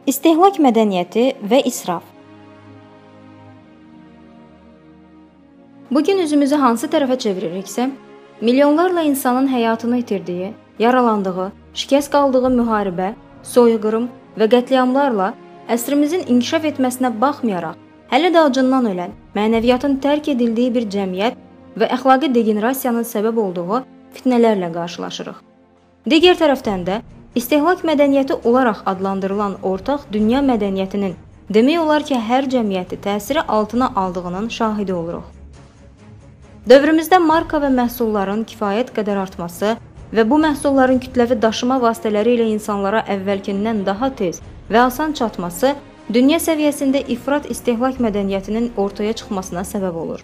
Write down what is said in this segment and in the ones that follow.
İstehlak mədəniyyəti və israf. Bugün üzümüzü hansı tərəfə çeviririksə, milyonlarla insanın həyatını itirdiyi, yaralandığı, şikəst qaldığı müharibə, soyqırım və qətliamlarla əsrimizin inkişaf etməsinə baxmayaraq, hələ də acından ölən, mənəviyyatın tərk edildiyi bir cəmiyyət və əxlaqi degenerasiyanın səbəb olduğu fitnələrlə qarşılaşırıq. Digər tərəfdən də, İstehlak mədəniyyəti olaraq adlandırılan ortaq dünya mədəniyyətinin demək olar ki, hər cəmiyyəti təsiri altına aldığının şahidi oluruq. Dövrümüzdə marka və məhsulların kifayət qədər artması və bu məhsulların kütləvi daşıma vasitələri ilə insanlara əvvəlkindən daha tez və asan çatması dünya səviyyəsində ifrat istehlak mədəniyyətinin ortaya çıxmasına səbəb olur.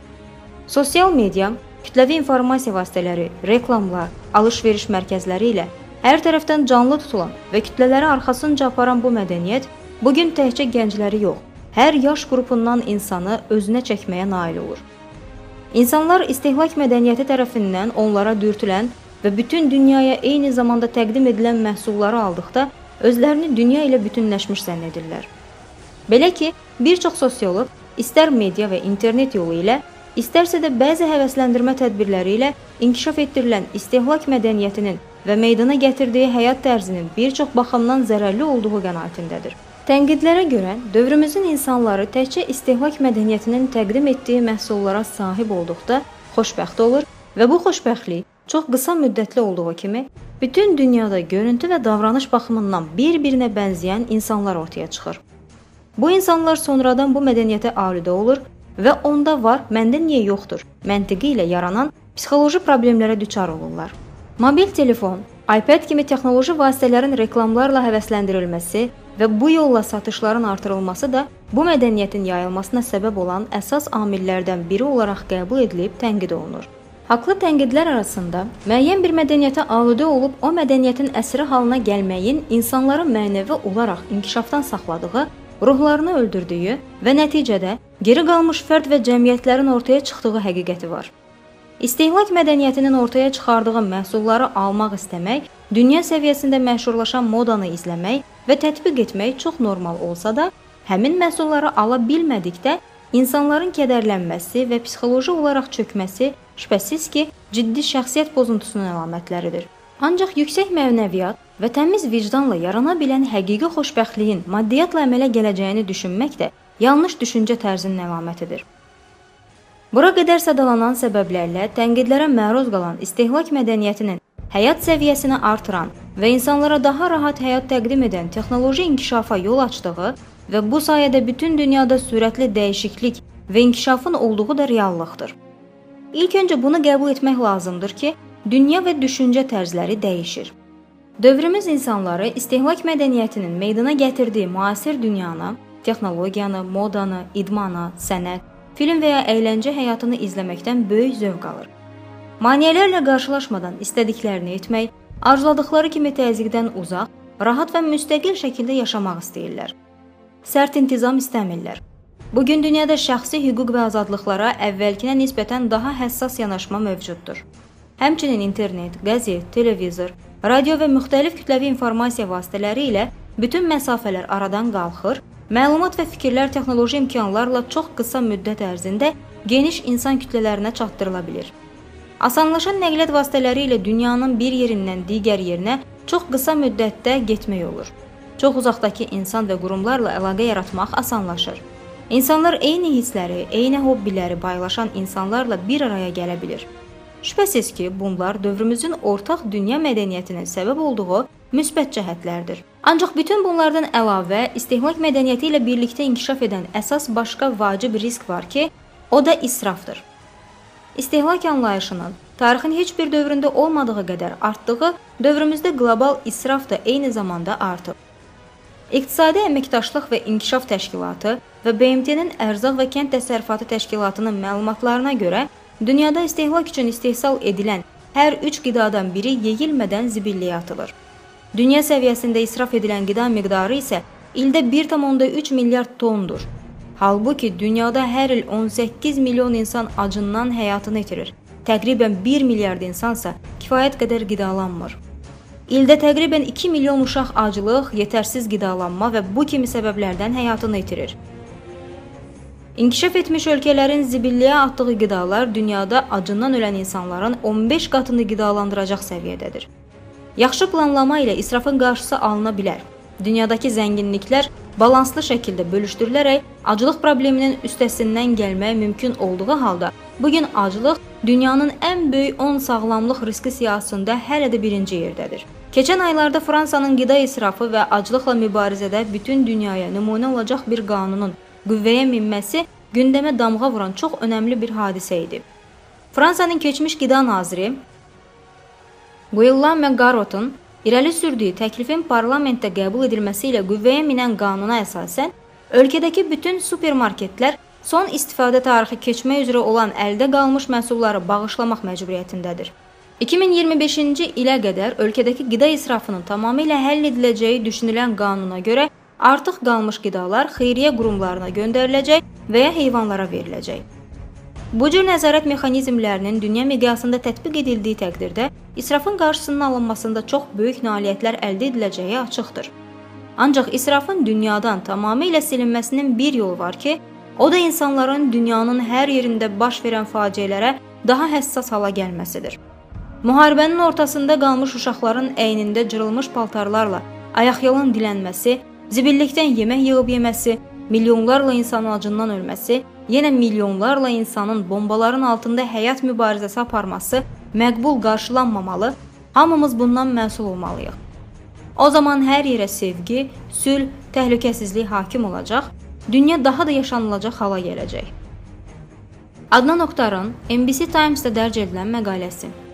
Sosial media, kütləvi informasiya vasitələri, reklamlar, alış-veriş mərkəzləri ilə hər tərəfdən canlı tutulan və kütlələri arxasınca aparan bu mədəniyyət bugün təkcə gəncləri yox, hər yaş qrupundan insanı özünə çəkməyə nail olur. İnsanlar istehlak mədəniyyəti tərəfindən onlara dürtülən və bütün dünyaya eyni zamanda təqdim edilən məhsulları aldıqda özlərini dünya ilə bütünləşmiş zənn edirlər. Belə ki, bir çox sosioloq istər media və internet yolu ilə, istərsə də bəzi həvəsləndirmə tədbirləri ilə inkişaf etdirilən istehlak mədəniyyətinin və meydana gətirdiyi həyat tərzinin bir çox baxımdan zərərli olduğu qənaətindədir. Tənqidlərə görə, dövrümüzün insanları təkcə istehlak mədəniyyətinin təqdim etdiyi məhsullara sahib olduqda xoşbəxt olur və bu xoşbəxtlik çox qısa müddətli olduğu kimi, bütün dünyada görüntü və davranış baxımından bir-birinə bənzəyən insanlar ortaya çıxır. Bu insanlar sonradan bu mədəniyyətə aludə olur və onda var, məndə niyə yoxdur məntiqi ilə yaranan psixoloji problemlərə düçar olurlar. Mobil telefon, iPad kimi texnoloji vasitələrin reklamlarla həvəsləndirilməsi və bu yolla satışların artırılması da bu mədəniyyətin yayılmasına səbəb olan əsas amillərdən biri olaraq qəbul edilib tənqid olunur. Haqlı tənqidlər arasında müəyyən bir mədəniyyətə aludə olub o mədəniyyətin əsiri halına gəlməyin insanları mənəvi olaraq inkişafdan saxladığı, ruhlarını öldürdüyü və nəticədə geri qalmış fərd və cəmiyyətlərin ortaya çıxdığı həqiqəti var. İstehlak mədəniyyətinin ortaya çıxardığı məhsulları almaq istəmək, dünya səviyyəsində məşhurlaşan modanı izləmək və tətbiq etmək çox normal olsa da, həmin məhsulları ala bilmədikdə insanların kədərlənməsi və psixoloji olaraq çökməsi şübhəsiz ki, ciddi şəxsiyyət pozuntusunun əlamətləridir. Ancaq yüksək mənəviyyat və təmiz vicdanla yarana bilən həqiqi xoşbəxtliyin maddiyyatla əmələ gələcəyini düşünmək də yanlış düşüncə tərzinin əlamətidir. Bura qədər sadalanan səbəblərlə tənqidlərə məruz qalan istehlak mədəniyyətinin həyat səviyyəsini artıran və insanlara daha rahat həyat təqdim edən texnoloji inkişafa yol açdığı və bu sayədə bütün dünyada sürətli dəyişiklik və inkişafın olduğu da reallıqdır. İlk öncə bunu qəbul etmək lazımdır ki, dünya və düşüncə tərzləri dəyişir. Dövrümüz insanları istehlak mədəniyyətinin meydana gətirdiyi müasir dünyanı, texnologiyanı, modanı, idmanı, sənət, film və ya əyləncə həyatını izləməkdən böyük zövq alır. Maneələrlə qarşılaşmadan istədiklərini etmək, arzuladıkları kimi təzyiqdən uzaq, rahat və müstəqil şəkildə yaşamaq istəyirlər. Sərt intizam istəmirlər. Bugün dünyada şəxsi hüquq və azadlıqlara əvvəlkinə nisbətən daha həssas yanaşma mövcuddur. Həmçinin internet, qəzet, televizor, radio və müxtəlif kütləvi informasiya vasitələri ilə bütün məsafələr aradan qalxır, məlumat və fikirlər texnoloji imkanlarla çox qısa müddət ərzində geniş insan kütlələrinə çatdırıla bilir. Asanlaşan nəqliyyat vasitələri ilə dünyanın bir yerindən digər yerinə çox qısa müddətdə getmək olur. Çox uzaqdakı insan və qurumlarla əlaqə yaratmaq asanlaşır. İnsanlar eyni hissləri, eyni hobbiləri paylaşan insanlarla bir araya gələ bilir. Şübhəsiz ki, bunlar dövrümüzün ortaq dünya mədəniyyətinin səbəb olduğu müsbət cəhətlərdir. Ancaq bütün bunlardan əlavə, istehlak mədəniyyəti ilə birlikdə inkişaf edən əsas başqa vacib risk var ki, o da israfdır. İstehlak anlayışının tarixin heç bir dövründə olmadığı qədər artdığı, dövrümüzdə qlobal israf da eyni zamanda artıb. İqtisadi Əməkdaşlıq və İnkişaf Təşkilatı və BMT-nin Ərzaq və Kənd Təsərrüfatı Təşkilatının məlumatlarına görə, dünyada istehlak üçün istehsal edilən hər 3 qidadan biri yeyilmədən zibilliyə atılır. Dünya səviyyəsində israf edilən qida miqdarı isə ildə 1,3 milyard tondur. Halbuki dünyada hər il 18 milyon insan acından həyatını itirir. Təqribən 1 milyard insansa kifayət qədər qidalanmır. ildə təqribən 2 milyon uşaq aclıq, yetərsiz qidalanma və bu kimi səbəblərdən həyatını itirir. İnkişaf etmiş ölkələrin zibilliyə atdığı qidalar dünyada acından ölən insanların 15 qatını qidalandıracaq səviyyədədir. Yaxşı planlama ilə israfın qarşısı alına bilər. Dünyadakı zənginliklər balanslı şəkildə bölüşdürülərək aclıq probleminin üstəsindən gəlmək mümkün olduğu halda, bugün aclıq dünyanın ən böyük 10 sağlamlıq riski siyahısında hələ də birinci yerdədir. Keçən aylarda Fransanın qida israfı və aclıqla mübarizədə bütün dünyaya nümunə olacaq bir qanunun qüvvəyə minməsi gündəmə damğa vuran çox önəmli bir hadisə idi. Fransanın keçmiş qida naziri Guillaume Garot'un irəli sürdüyü təklifin parlamentdə qəbul edilməsi ilə qüvvəyə minən qanuna əsasən, ölkədəki bütün supermarketlər son istifadə tarixi keçmək üzrə olan əldə qalmış məhsulları bağışlamaq məcburiyyətindədir. 2025-ci ilə qədər ölkədəki qida israfının tamamilə həll ediləcəyi düşünülən qanuna görə artıq qalmış qidalar xeyriyyə qurumlarına göndəriləcək və ya heyvanlara veriləcək. Bu cür nəzarət mexanizmlərinin dünya miqyasında tətbiq edildiyi təqdirdə israfın qarşısının alınmasında çox böyük nailiyyətlər əldə ediləcəyi açıqdır. Ancaq israfın dünyadan tamamilə silinməsinin bir yolu var ki, o da insanların dünyanın hər yerində baş verən faciələrə daha həssas hala gəlməsidir. Müharibənin ortasında qalmış uşaqların əynində cırılmış paltarlarla ayaqyalın dilənməsi, zibillikdən yemək yığıb yeməsi, milyonlarla insanın acından ölməsi, yenə milyonlarla insanın bombaların altında həyat mübarizəsi aparması məqbul qarşılanmamalı, hamımız bundan məsul olmalıyıq. O zaman hər yerə sevgi, sülh, təhlükəsizlik hakim olacaq, dünya daha da yaşanılacaq hala gələcək. Adnan Oktarın NBC Times-da dərc edilən məqaləsi.